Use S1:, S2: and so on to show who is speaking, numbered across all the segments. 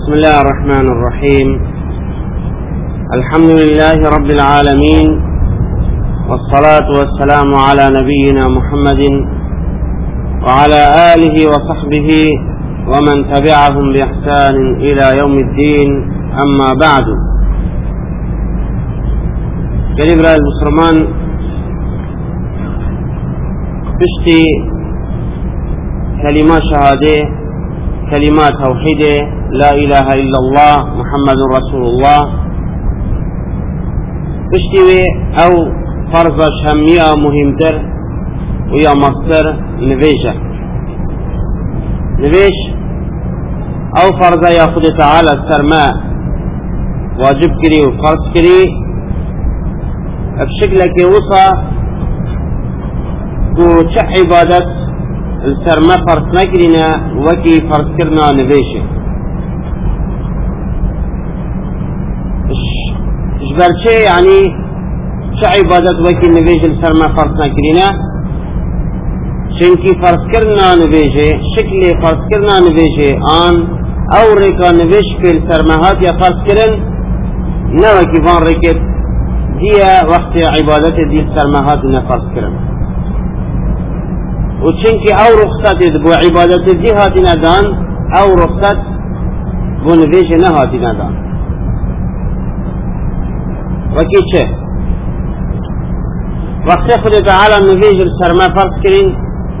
S1: بسم الله الرحمن الرحيم. الحمد لله رب العالمين، والصلاة والسلام على نبينا محمد وعلى آله وصحبه ومن تبعهم بإحسان إلى يوم الدين. أما بعد، قريب رأي المسلمان بشتي كلمات شهادة، كلمات توحيدة، لا إله إلا الله محمد رسول الله، بشتي أو فرض شمية مهمتر ويا مصدر نبيجة نبيش أو فرض ياخد تعالى السرماء واجب كري وفرض كري بشكل كي وصى وشع عبادة السرماء فرض نكرنا وكي فرض كرنا نبيشه إجبارشي يعني شع عبادة وكي نبيش السرماء فرض نكرنا شنكي فرض كرنا نبيشه شكل فرض كرنا نبيشه آن او ريكا نبيش في السرماهات يا فرض كرن نوى كيفان ريكت دي وقت عبادة دي السرماهات نفرض كرن وشنكي او رخصت بو عبادة دي هاتنا دان او رخصت بو نبيش نهاتنا دان وكي چه وقت خود تعالى نبيش السرماه فرض كرن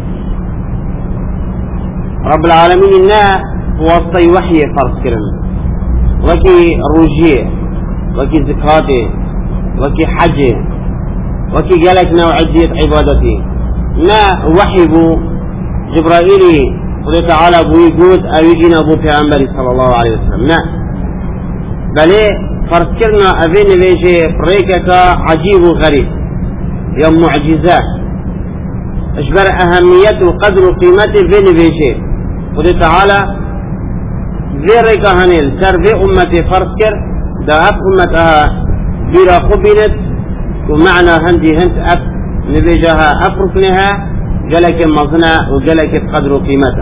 S1: رب العالمين إنها وصي وحي فرض كرن وكي روجيه وكي زكاته وكي حجه وكي قالك نوعية عبادتي نا وحي بو جبرائيلي قل تعالى بو يقود أو يجينا بو پیغمبر صلى الله عليه وسلم نا بلي فرض كرنا أبين بيجي بريكك عجيب وغريب يا معجزات اجبر أهمية وقدر وقيمته بين بيجي قل تعالى ذيرك هنيل سر في أمتي فرض كر دا أب أمتها بلا خبنت ومعنى هندي هنت أب نبيجها أفركنها جلك مظنى وجلك قدر قيمتها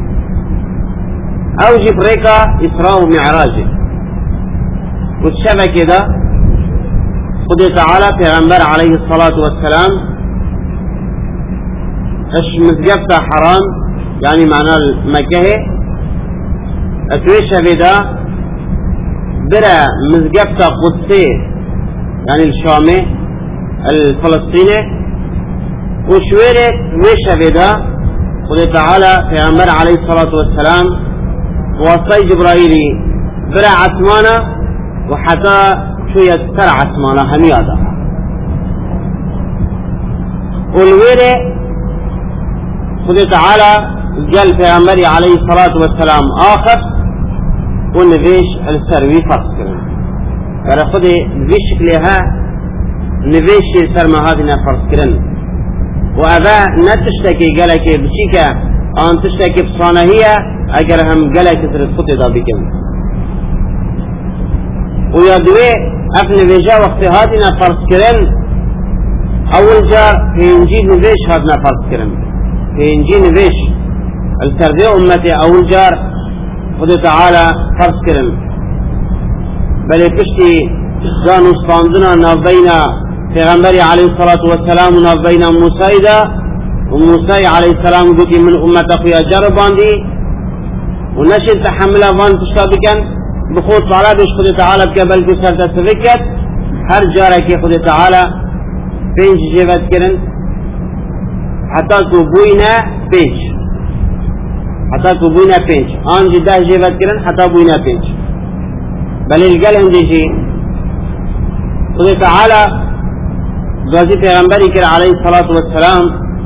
S1: أو جبريكا إسراء ومعراجه والشبه كده قل تعالى پیغمبر عليه الصلاة والسلام اش مزقفتا حرام يعني معناه المكه اتويش بدا برا مزقفتا قدسي يعني الشامي الفلسطيني وشويرة ويش بدا قل تعالى پیغمبر عليه الصلاة والسلام وصي جبرائيلي برا عثمانة وحتى شوية تر عثمانة هميادة والويرة قل تعالى قال پیغمبر عليه الصلاة والسلام آخر ونبيش السروي فرض كرن قال خذي بشكلها نبيش السرما هذه فرض كرن وأبا نتشتكي قالك بشيكا أن تشتكي بصانهية أجرهم قالك ترد خطي ضابكم ويدوي أفن بيجا وقت هذه فرض كرن أول جار في إنجيل نبيش هذنا فرض كرن في إنجيل نبيش التربية أمتي أول جار خذ تعالى فرض كرن بل يكشتي كانوا صاندنا نبينا پیغمبر عليه الصلاة والسلام نبينا موسى دا وموسى عليه السلام قلت من أمتك يا جربان دي ونشد تحملها وان تشتابكا بخوض صلاة بيش خذ تعالى بكبل كسر تسفكت هر جارك خذ تعالى بينج جيبت كرن حتى كوبوينا بينج حتى كوبوينا بينج آن جدا جيبت كرن حتى بوينا بينج بل القل هنديجي خذ تعالى دوازي پیغمبری کر عليه الصلاة والسلام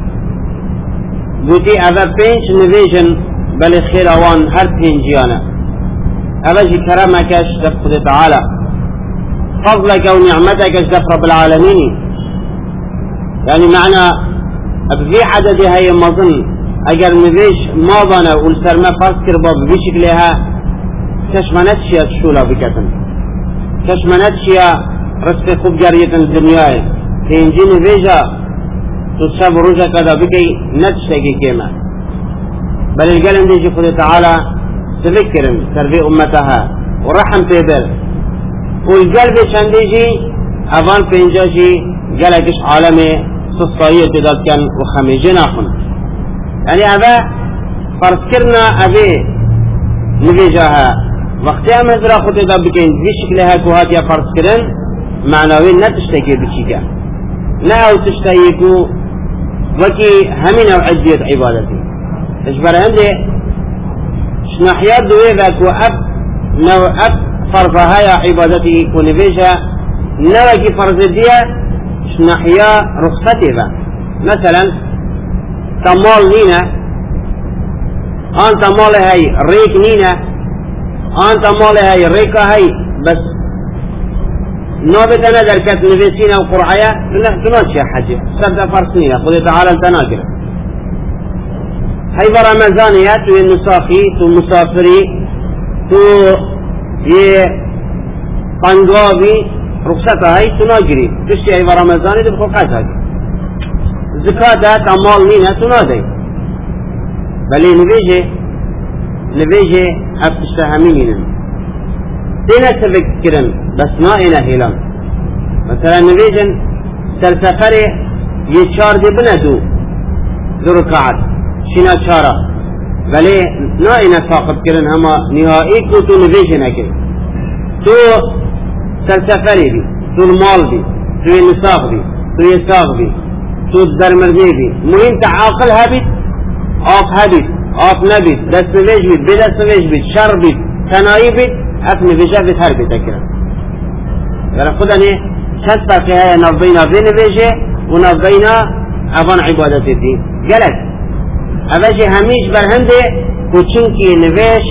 S1: بوتي أبا بينج نبيجن بل خير اوان هر بينجيانا أبا جي كرامك اشتف خذ تعالى فضلك ونعمتك اشتف رب العالمين يعني معنى في عدد هاي مظن اگر نبيش ما ظنا والسرما فرض كربا بشكلها كشمنتشيا تشولا بكتن كشمنتشيا رزق خوب جارية الدنيا في انجي نبيجا تصاب رجا كذا بكي نتشتكي كيما بل القلم دي خذ تعالى تذكرن سرفي أمتها ورحم بيبر والقلب چنديجي أفان بينجاجي قلقش عالمي سصائية تداد كان وخميجين آخنا يعني أبا فرض كرنا أبي نبيجاها وقتی هم ازرا خود دا بکن بی شکلها که هاتیا فرض کرن معناوی نتشتکی بچیکا نه او تشتکی وكي همين عدية عبادتي اجبر عندي شنحيات دويبك وأب نو أب فرضها يا عبادتي يكون بيجا نوكي فرضية شنحيا رخصتي با مثلا تمال نينا أنت مال هاي ريك نينا أنت مال هاي ريكا هاي بس نوبت أنا دركت نفسينا وقرعية لا تناشي حاجة سبدا فرسنية خذ تعالى التناقر هاي برمزانية تو النساخي تو مسافري تو يه قنقابي رخصتها هاي تناقري تشتي هاي برمزانية تبقى قاسها زكاة تمال نينا تنادي بل نبيجي أفتشتهمين دينا تفكرن بس ما إنا هلان مثلا نبيجن سلسفري يشار دي بندو ذو ركعات شنا شارة بلي نا إنا ساقب كرن هما نهائي كنتو نبيجن أكي تو سلسفري بي تو المال بي تو النساق بي تو يساق بي تو الدرمرزي بي مهم تعاقل هبت آف هبت آف نبت دست نبيج بيت بدست نبيج بيت شر بيت تنائي بيت أفن بيجا في تربي تكرا يعني خد أني شستا في هاي نفبينا بين بيجي ونفبينا أفن عبادة الدين قالت أبجي هميش برهنده كوچنكي نبيش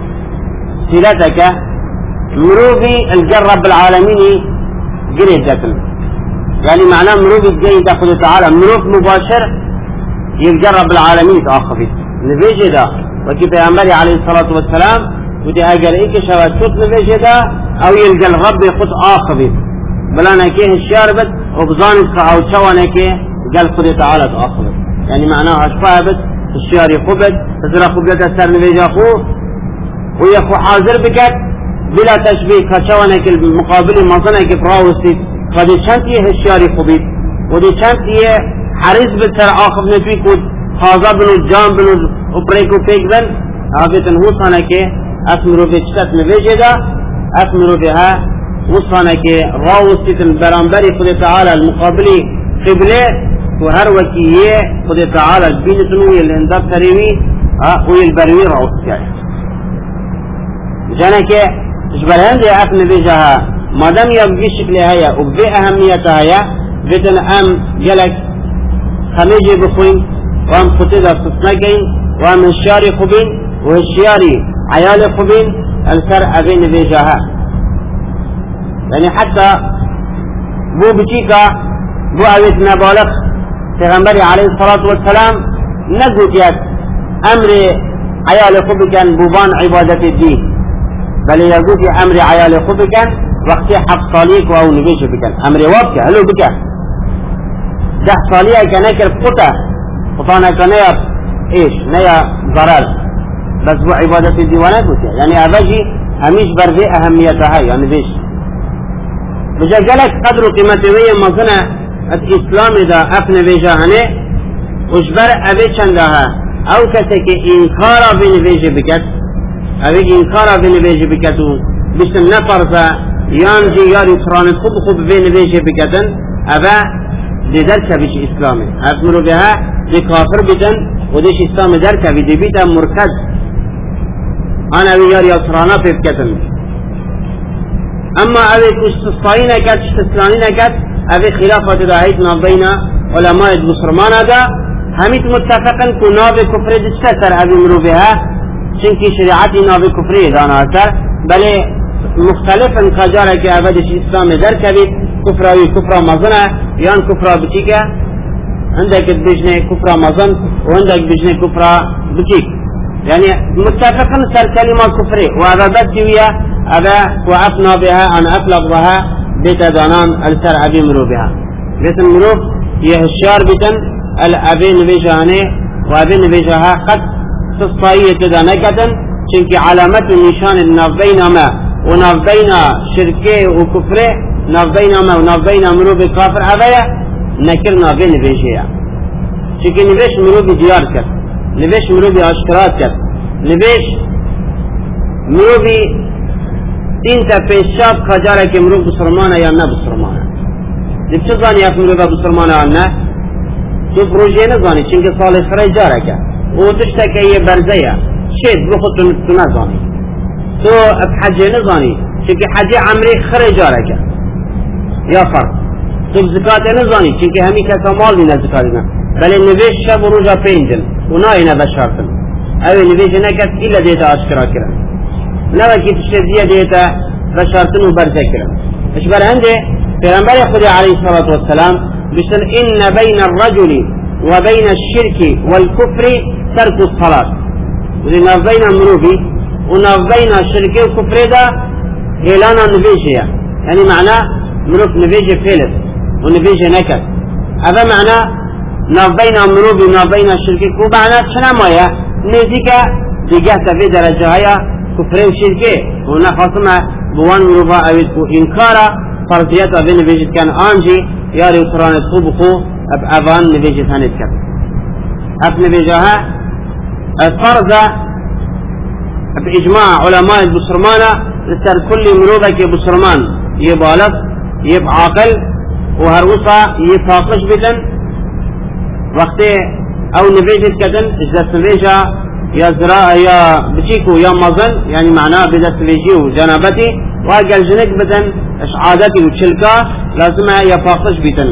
S1: سيلتك مروبي الجرب العالمين قريب جاتن يعني معناه مروبي الجاي تأخذ تعالى مروب مباشر يجرب العالمين تأخذ نبيجي دا وكيف ينبري عليه الصلاة والسلام ودي اگر ایک شواد شد نویشه دا او یلقى الغب يقود آخبه بلانا كيه الشاربت وبظانت او شوانا كيه قال خد تعالى آخبه يعني معناها اشفاها بس الشياري خبت تزرى خبت السر نويجه اخوه ويخو حاضر بكت بلا تشبيه كشوانا كي المقابل مصنع كي فراوستي فدي چانتيه الشياري خبت ودي چانتيه حريص بالسر آخب نتويك خاضا بنو جام بنو وبريكو فيك بن هافتن هو صانا كيه أثمروا في شتات نبيجدا أثمروا بها وصفنا كي راوستي البرانبري خد تعالى المقابلي قبله وهر وكيه خد تعالى البينتنو يلهندب تريوي وي البروي راوستي جانا كي جبرهن دي أثم بيجها مادام يبقي شكلها هيا وبي أهميتها هيا بيتن أم جلك خميجي بخوين وام فتيدا ستناكين وام الشاري خبين والشياري عيال خبين السر أبين بيجاها يعني حتى بو بشيكا بو أويت نبالغ تغنبري عليه الصلاة والسلام نقول يا أمر عيال خبكا بوبان عبادة الدين بل يقول يا أمر عيال خبكا وقت حق صاليك أو نبيش بكا أمر وابكا هلو بكا ده صاليك كنكر قطع قطانا كنيا إيش نيا ضرر بس بو عبادة الديوانات يعني أبجي هميش برزي أهميتها يعني بيش بجا قالك قدر قيمتوية مصنع الإسلام دا أفن بيجا هنه وجبر أبي چندها أو كسك إنكارا بين بيجي بكت أبي إنكارا بين بيجي بكتو بسم نفرزا يانجي ياري فرانت خب بين بيجي بكتن أبا لذلك بيش إسلامي أفمروا بها لكافر بتن وديش إسلام ذلك بدي بيتا مركز أنا وياري أسرانا في بكتن أما أبي تستطيعين كات تستطيعين كات أبي خلافة داهيتنا بين علماء المسلمان هذا هميت متفقا كناب كفر دستر أبي مروبها شنكي شريعتي ناب كفر دانا أثر بل مختلفا كجارة كأبدش إسلام در كبير كفر أو كفر مظنة يان كفر بتيكا عندك بجنة كفر مظن وعندك بجنة كفر بتيك يعني متفقا سر كلمة كفري وهذا بدوية هذا وأفنى بها أنا أفلق بها بيت دانان السر أبي مرو بها بيت المروف يهشار بيتن الأبي نبيجانه وأبي نبيجها قد تصطائية دانكة چونك علامة النشان النافبين ما ونافبين شركه وكفره نافبين ما ونافبين مروب كافر أبايا نكر نافبين نبيشيا چونك نبيش مروب ديار كر نبيش مروب أشكرات كر نبيش مروب دين تا پیشاب خجاره که مروب بسرمانه یا نه بسرمانه دب چه زانی اف مروب بسرمانه یا نه تو پروژه نزانی چونکه سال خره جاره که او تشتا که یه برزه شید بخود تو نزانی تو اف حجه نزانی چونکه حجه عمری خره جاره که یا فرق تو بزکات نزانی چونکه همی کسا مال دینه زکات نه بله نویش شب و روژا پیندن و ناینا بشارتن اوه نویش نکت ایلا دیتا آشکرا کرن نوکی تشتیه دیتا بشارتن و برزه کرن اش برهنده پیغمبر خدا علیه الصلاة والسلام بشتن إن بين الرجل وبين الشرك والكفر ترك الصلاة ولنا بين مروبي وناف بين الشرك والكفر ده هلانا نبيجيا يعني معناه مروب نبيجي فيلس ونبيجي نكت هذا معناه ناف بين مروبي وناف بين الشرك ومعناه شنا مايا نزيكا ديجهت في درجة هيا كفر وشرك هنا خاصما بوان مروبا أويد إنكارا فرضيات أبين نبيجي كان آنجي ياري وقرآن الطبقو أبان نبيجي ثاني كر أف نبيجها الفرض بإجماع علماء البصرمانة لسر كل مروبك بصرمان يبالغ يبعاقل وهروسا يفاقش بدن وقت أو نبيجي كدن إجلس نبيجها يا زراء يا بشيكو يا مظن يعني معناه بدأت نبيجي وجنابتي واقل جنك بدن اش عادتي وشلكا لازم يفاقش بدن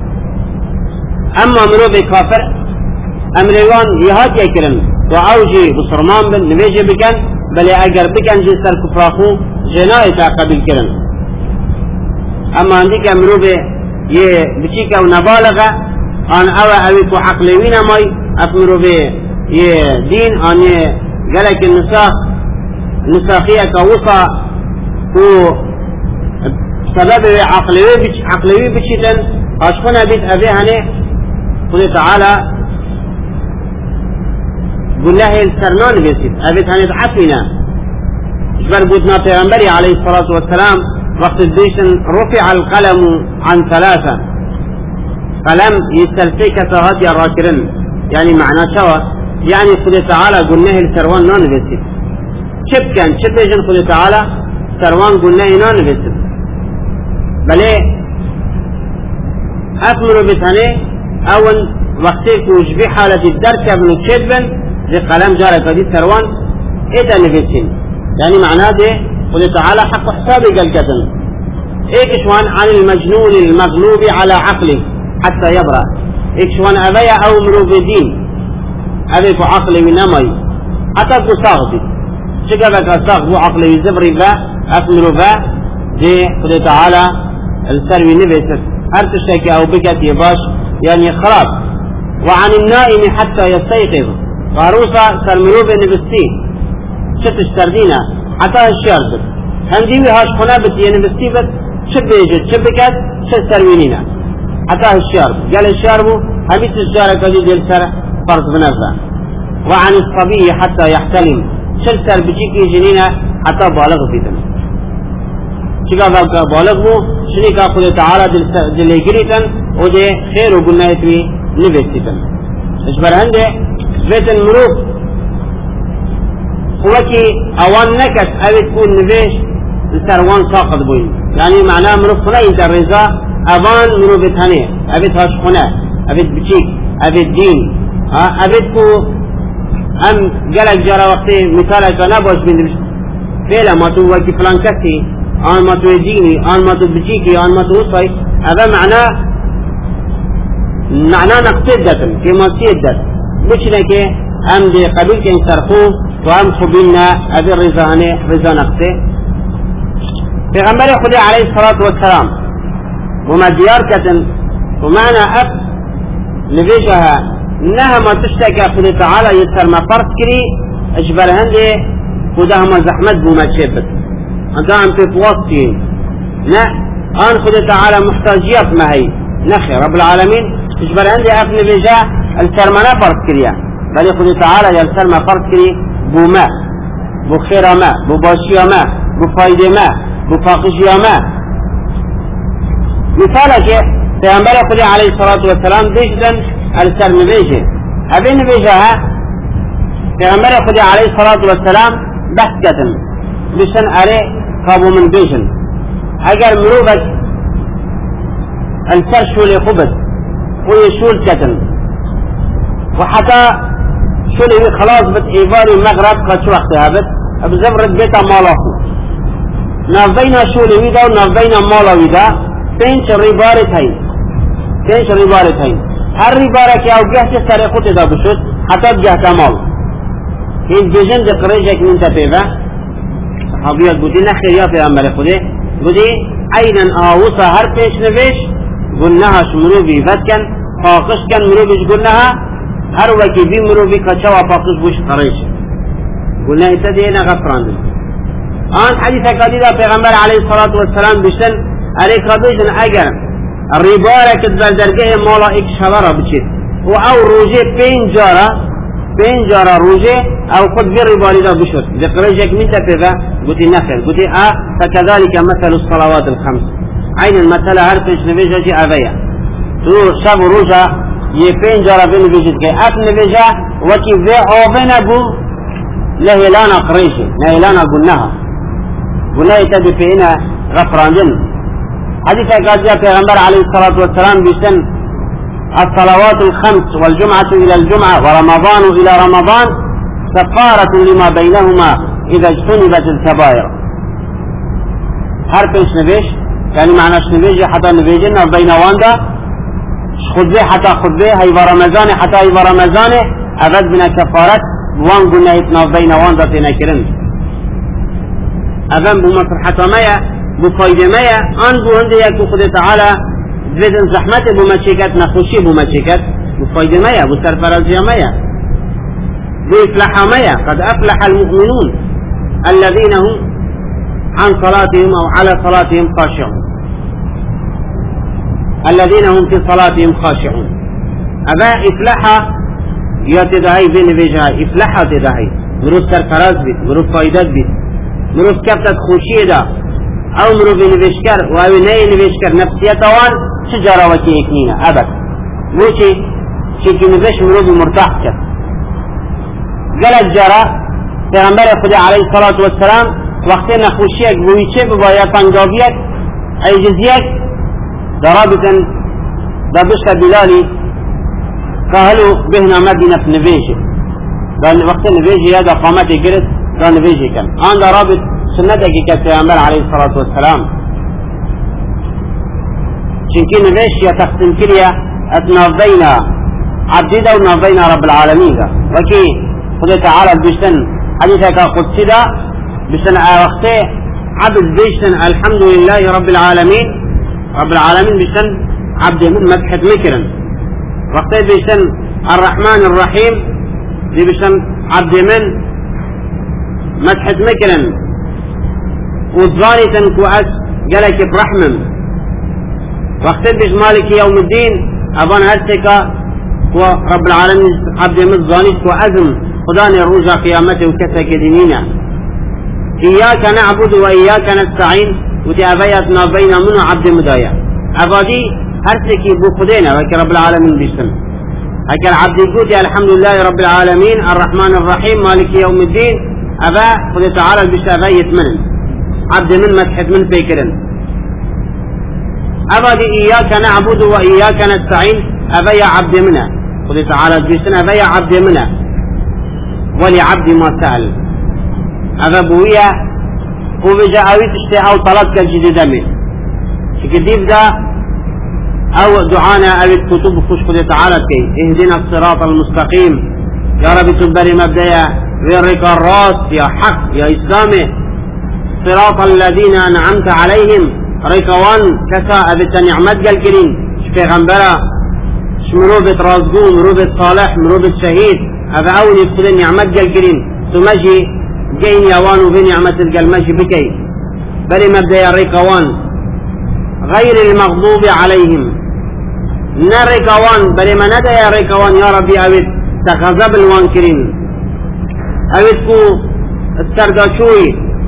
S1: اما مروب كافر امريوان يهات يكرن وعوجي بصرمان بن نبيجي بكن بل اگر بكن جسر كفراخو جناية قبل كرن اما عندك مروب يه بشيكا ونبالغة ان اويكو عقلوين ماي افمروب يه دين ان يه قالك النساخية كوصا و سبب عقلوي بشيتن اشخنا بيت ابي هني قل تعالى قل له السرنان بيسيت ابيت هني عفنا اجبر بودنا پیغمبري عليه الصلاة والسلام وقت الديشن رفع القلم عن ثلاثة فلم يستلفيك سهات يا راكرن يعني معنى شوى يعني قل تعالى قل له السروان نان بيسيت شب كان شب يجن قل تعالى سروان قل له نان بيسيت بله أثمر بثاني أول وقتك وجبي حالة الدرك ابن الشدبن ذي قلم جارة فدي سروان إذا نبتين يعني معناه ده قل تعالى حق حسابي قال كتن إيكشوان عن المجنون المغلوب على عقله حتى يبرأ إيكشوان أبيا أو مروبدين أبيك عقلي من أمي حتى تصاغدي شكبك أصاغبو عقلي زبري با أثمر با دي قل تعالى السروي نبتت هرتشتك أو بكت يباش يعني خراب وعن النائم حتى يستيقظ غاروسا سرمروب نبستي شتش تردينا حتى الشيار بس هنديوي هاش خنابت ينبستي بس شب يجد شبكت شب سروينينا حتى الشيار قال الشيار بو هبيت الشجارة كذي ديال سر فرض بنفسه وعن الصبي حتى يحتلم شلتر بجيكي جنينة حتى بالغ في دم شكا بالغ بو شنيكا خذ تعالى دل يجريتن ودي خير وقلنا يتوي نبستن اجبر هنده بيت المروب وكي اوان نكت او تكون نبيش السروان ساقط بوين يعني معناه مروب خنا انت الرزا ابان مروب ثانيه ابيت هاش خنا ابيت بشيك ابيت دين ابيت كو ام قالك جرى وقتي مثالك انا باش من فعلا ما تو وكي فلان كسي آن ما تو ديني آن ما تو بجيكي آن ما تو وصي هذا معناه نقتدة كما سيدت بشنا كي ام دي قبيل كي انسرقوه وام خبيلنا ابي الرزاني رزا نقته في غنبال خدي عليه الصلاة والسلام وما ديار كتن ومعنى اب نبيشها انها ما تشتكى خدي تعالى يسر ما فرض كري اجبر هندي خدها ما زحمت بوما تشبت انت عم تتوصي لا ان خدي تعالى محتاجيات ما هي نخي رب العالمين اجبر عندي افن بجاه السرمنا فرض كريا بل خدي تعالى يا السرما فرض كري بوما بو خير ما بو باشي ما بو فايدة ما بو فاقشي ما مثالك پیغمبر خدا عليه الصلاة والسلام بيجدن السر نبيجه أبي نبيجها پیغمبر خدا عليه الصلاة والسلام بحث كتن بشن عليه قابو من بيجن اگر مروبك السر شولي خبث ويشول كتن وحتى شولي خلاص بت ايفاري مغرب قد شو وقتها بت بزبرت بيتا مالاخو نافبين شولي ويدا ونافبين مالا ويدا تنش ريبارت هين تنش ريبارت هين هر ريبارك او جهت سر خود دا بشد حتى بجهت مال هين بيجن دي قريجك من تفيفه صحابيات بودي نخير يا في عمال خودي بودي ايضا اوصى هر پیش نویش قلناها شمرو بي فتكن فاقش كان مرو بيش قلناها هر وكي بي مرو بي كچا وفاقش بوش قريش قلنا اتدينا غفران آن حديث قديدة پیغمبر عليه الصلاة والسلام بشتن عليك بيجن اگر الربارك الدرجه مولا اك شبارا بچید و او روجه پین جارا روجه او خود بي رباري دا بشد ذكريجك من تفيفه قلت نخل قلت فكذلك مثل الصلوات الخمس عين المثل هر پیش نویجه جي اویا تو شب روجه يه پین جارا بي نویجد که اف نویجه وكي في اوفنا بو لهلانا قريشه لهلانا قلناها يتدي فينا غفراندن حديث قال جاء پیغمبر عليه الصلاة والسلام بسن الصلوات الخمس والجمعة إلى الجمعة ورمضان إلى رمضان كفارة لما بينهما إذا اجتنبت الكبائر هر پیش نویش يعني معنى شنویش حتى نویجن بين واندا خذبه حتى خذبه هاي برمضان حتى هاي برمضان أبد بنا كفارة وان قلنا اتنا بين واندا تنكرن أبن بمصلحة مايا بفايدة مايا أن بو هنده يكو خده تعالى بدن زحمت بمشيكت نخوشي بمشيكت بفايدة مايا بسرفرازية مايا بإفلاح مايا قد أفلح المؤمنون الذين هم عن صلاتهم أو على صلاتهم خاشعون الذين هم في صلاتهم خاشعون أبا إفلاحا يتدعي بين بيجهاي إفلاحا تدعي مروف سرفراز بيت مروف فايدات بيت مروف كفتت خوشي دا او مرو بنوشكر و او ني نوشكر نفسيتوان شجرة وكي اكنينا ابد موشي شكي نوش مرو بمرتاح كر قالت جرى پیغمبر خدا عليه الصلاة والسلام وقتنا خوشيك بويشه ببايا پنجابيك اي جزيك ضرابة دابشت بلالي قالوا بهنا مدينة نويشه قال وقت نويشه هذا قامتي قرد قال نويشه كان آن ضرابة سنتك كالبيغمبر عليه الصلاة والسلام چنكي نويش يا تختم كريا اتنافينا عبديدا ونافينا رب العالمين وكي خذ تعالى بشتن حديثك قدسي دا بشتن وقته عبد بشتن الحمد لله رب العالمين بشتن عبد من مدحة مكرا وقته بشتن الرحمن الرحيم دي بشتن عبد من مدحة مكرا وظاني تنكو أس قالك برحمن واختبش مالك يوم الدين أبان هستك ورب العالمين عبد مزاني وأزم خداني روجا قيامته وكسك دينينا إياك نعبد وإياك نستعين ودي أبيتنا بين من عبد مدايا أبادي هرسك بخدينا وك رب العالمين بيشتن هكا العبد يقول الحمد لله رب العالمين الرحمن الرحيم مالك يوم الدين أبا خذ تعالى بشافية منن عبد من مسحت من فكرا أبدي إياك نعبد وإياك نستعين أبا يا عبد منا خذ تعالى بشتن أبا يا عبد منا ولعبد ما سأل أبا بويا وبجاء أويت اشتهى وطلبك الجديد منه كديف دا أو دعانا أو الكتب خش خذ تعالى كي اهدنا الصراط المستقيم يا رب تبري مبدأ ويرك الراس يا حق يا إسلامي صراط الذين أنعمت عليهم ريكوان كسا أبت نعمت قلقلين شفيغنبرا شمروبة رازقو مروبة صالح مروبة شهيد أبا أولي بخذ نعمت قلقلين تمجي جين يوانو بنعمة القلمجي بكي بل مبدأ ريكوان غير المغضوب عليهم نريكوان بل ما ندى يا ريكوان يا ربي أبت تغضب الوانكرين أبتكو السرداشوي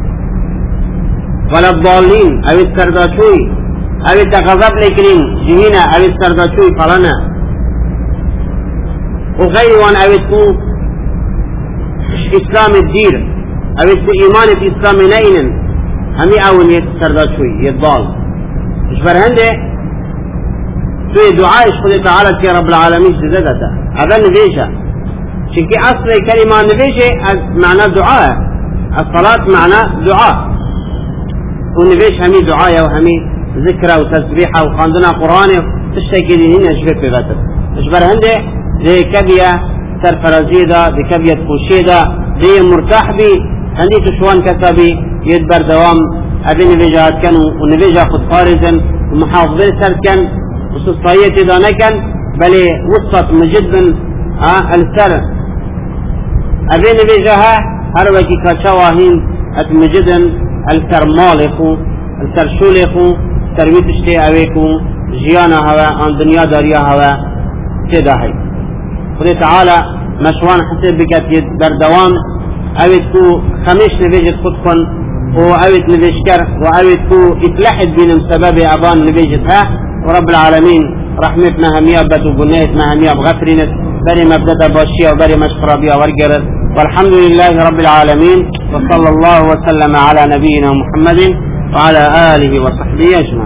S1: ولا الضالين او السرداشوي او تغضب لكرين جهينا او السرداشوي فلنا وغير وان او تو اسلام الدير او تو ايمان اسلام نينن همي اول السرداشوي يضال مش برهنده تو دعاء خدا تعالى كي رب العالمين جزدته هذا نبيشه شكي اصل كلمة نبيشه معنى دعاء الصلاة معنى دعاء ونبيش همي دعاء وهمي ذكرى وتسبيحة وخاندنا قرآن تشتكي دي هنا شبه في غتر اشبر هنده دي كبية سرفرزيدة دي كبية خوشيدة دي مرتاح بي هندي تشوان كتابي يدبر دوام ابي نبيجات كان ونبيجا خد خارجا ومحافظين سركن وسطاية دانكن بل وسط مجد السر ابي نبيجاها هروكي كشواهين اتمجدن الكرمالكو الكرشولكو ترويتشتي اويكو جيانا هوا عن دنيا داريا هوا تداهي خذ تعالى مشوان حسب بكت بردوام اويتكو خميش نبيجت خدكن واويت نبيشكر واويتكو اتلحد بين سبب ابان نبيجتها ورب العالمين رحمتنا همية بتوبنيتنا همية بغفرينت بري مبدأ باشية وبري مشفرة بيا ورقرر والحمد لله رب العالمين وصلى الله وسلم على نبينا محمد وعلى آله وصحبه أجمعين.